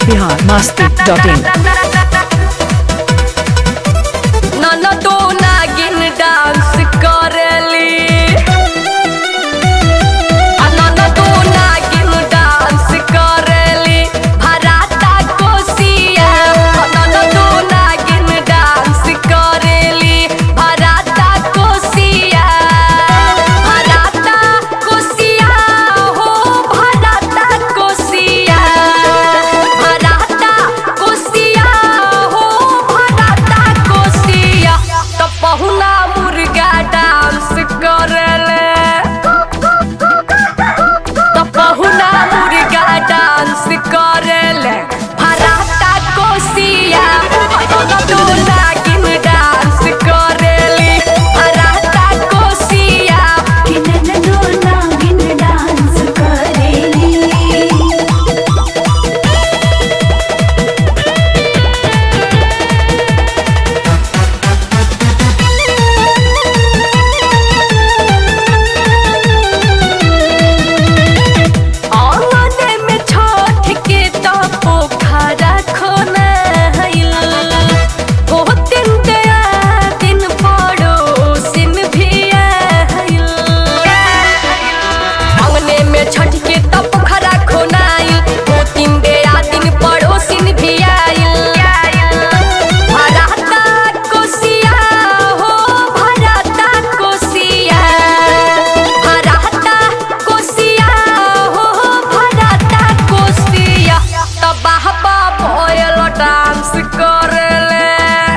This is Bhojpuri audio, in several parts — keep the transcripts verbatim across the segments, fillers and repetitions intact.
बिहार मस्ती डॉट इन। ननदो नागिन डांस करेली, ननदो नागिन डांस करेली, भराता कोसिया। ननदो नागिन डांस करेली, भराता कोसिया, भराता कोसिया हो, भराता कोसिया, भराता कोसिया हो, भराता कोसिया। तो पहुना मुर्गा डांस करेले, तो पहुना मुर्गा डांस करेले, भराता कोसिया। ननदो नागिन डांस करेली, भराता कोसिया। ननदो नागिन डांस करेली। आंगने में छठ के तो पोखरा खोनाइल, ओ दिन दया दिन पड़ोसिन भी आइल। आंगने में छठ के तो पोखरा खोनाइल, ओ दिन दया दिन पड़ोसिन भी आइल। भराता कोसिया हो, भराता कोसिया, भराता कोसिया हो, भराता कोसिया। तब बाबा भोयल डांस करेले,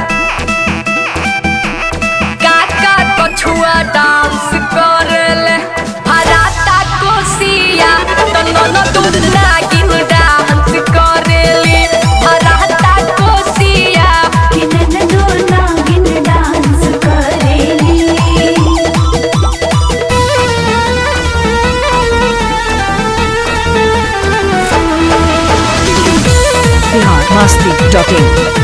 काका कछुआ डांस करेले, भराता कोसिया। तो ननदो नागिन डांस करेली, भराता कोसिया। ननदो नागिन डांस करेली। Bihar Masti dot in.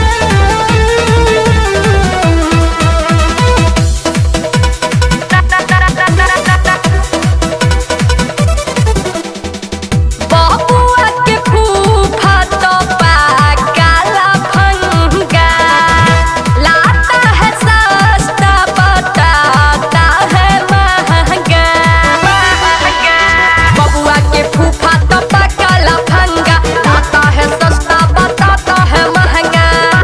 बबुआ के फूफा तो पाकाला भंगा, लाता है सस्ता बताता है महंगा। बबुआ के फूफा तो पाकाला भंगा, लाता है सस्ता बताता है महंगा।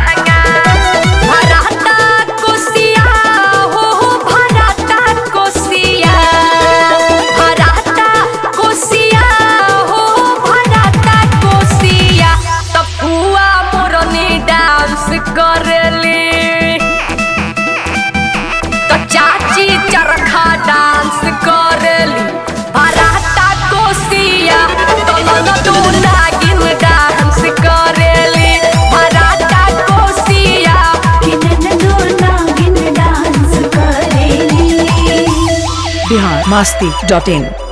भराता कोसिया हो, भराता कोसिया, भराता कोसिया हो, भराता कोसिया। तो फुआ मोरनी डांस करेली, तो चाची चरखा डांस करेली, भराता कोसिया। तो ननदो नागिन डांस करेली, भराता कोसिया। ननदो नागिन डांस करेली। बिहार मस्ती डॉट इन।